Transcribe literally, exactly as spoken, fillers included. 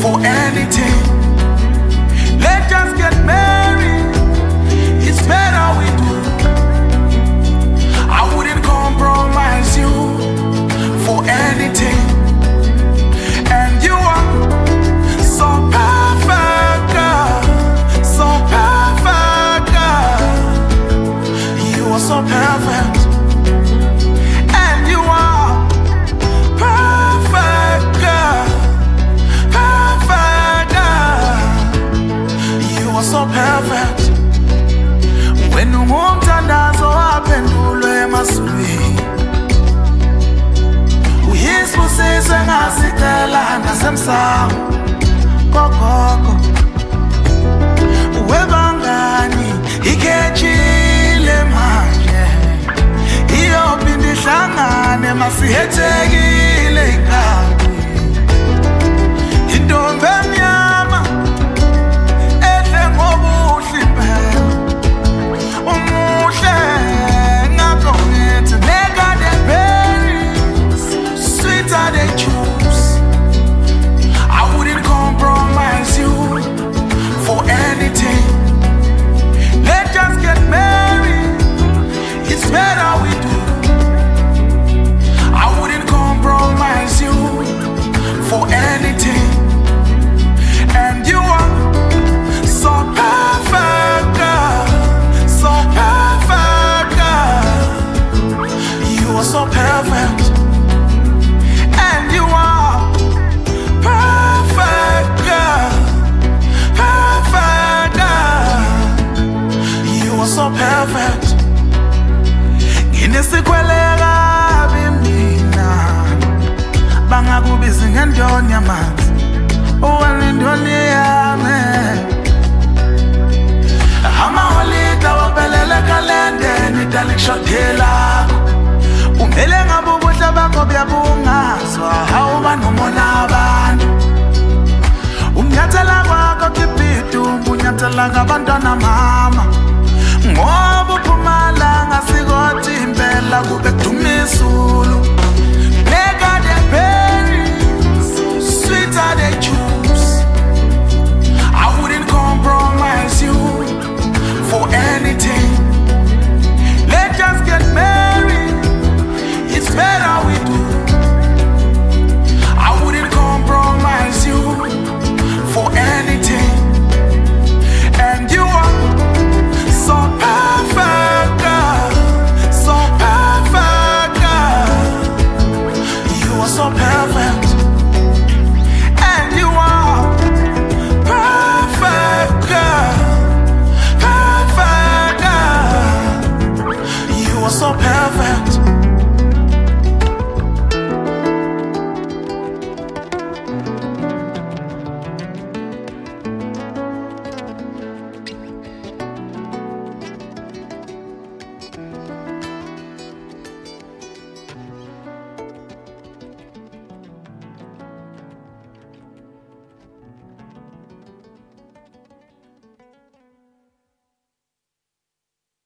for anything. Let's just get married. It's better we do. I wouldn't compromise you for anything. And you are so perfect, girl. So perfect, girl. You are so perfect. And you are perfect, girl. Perfect, girl. You are so perfect. When you want to dance, so happen to learn my sweet. Yes, we say, sing a sitela, and a sem sound. Coco, Webangani, he can't chill, man. He opened the shanga, and I see it again. He don't bend me, ama. And then what would he they choose. I wouldn't compromise you for anything. Let's just get married. It's better we do. I wouldn't compromise you for anything. And you are so perfect, girl. So perfect, girl. You are so perfect. And you are perfect, girl. Perfect, girl. You are so perfect. Inesikweleka bimina bangakubiza ngendoni yamanzi owalindoni yami amaholida waphelele kalende nidalikushothela umele ngabe ubuhle bakho buyabungazwa hawuba nomona abantu umnyathela kwakho kiphitu unyathela ngabantwana